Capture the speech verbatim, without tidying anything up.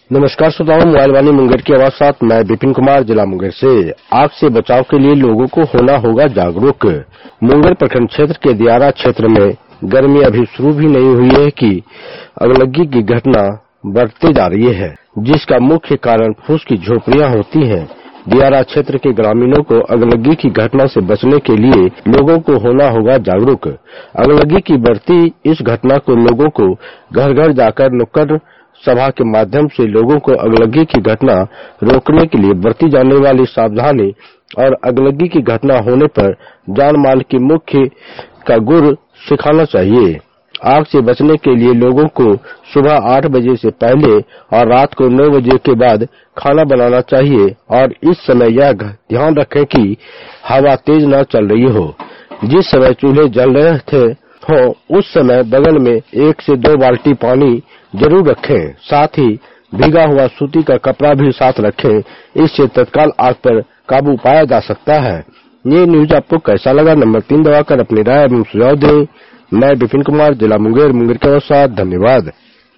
नमस्कार श्रोताओं, मोबाइल वाणी मुंगेर की आवाज साथ मैं विपिन कुमार, जिला मुंगेर से। आग से बचाव के लिए लोगों को होना होगा जागरूक। मुंगेर प्रखंड क्षेत्र के दियारा क्षेत्र में गर्मी अभी शुरू भी नहीं हुई है कि अगलगी की घटना बढ़ती जा रही है, जिसका मुख्य कारण फूस की झोपड़ियां होती हैं। दियारा क्षेत्र के ग्रामीणों को अगलगी की घटना से बचने के लिए लोगों को होना होगा जागरूक। अगलगी की बढ़ती इस घटना को लोगों को घर घर जाकर नुक्कड़ सभा के माध्यम से लोगों को अगलगी की घटना रोकने के लिए बरती जाने वाली सावधानी और अगलगी की घटना होने पर जान माल की मुख्य का गुर सिखाना चाहिए। आग से बचने के लिए लोगों को सुबह आठ बजे से पहले और रात को नौ बजे के बाद खाना बनाना चाहिए और इस समय यह ध्यान रखें कि हवा तेज न चल रही हो। जिस समय चूल्हे जल रहे थे हो उस समय बगल में एक से दो बाल्टी पानी जरूर रखें। साथ ही भीगा हुआ सूती का कपड़ा भी साथ रखें, इससे तत्काल आग पर काबू पाया जा सकता है। ये न्यूज आपको कैसा लगा? नंबर तीन दबाकर अपनी राय एवं सुझाव दें। मैं विपिन कुमार, जिला मुंगेर, मुंगेर के साथ। धन्यवाद।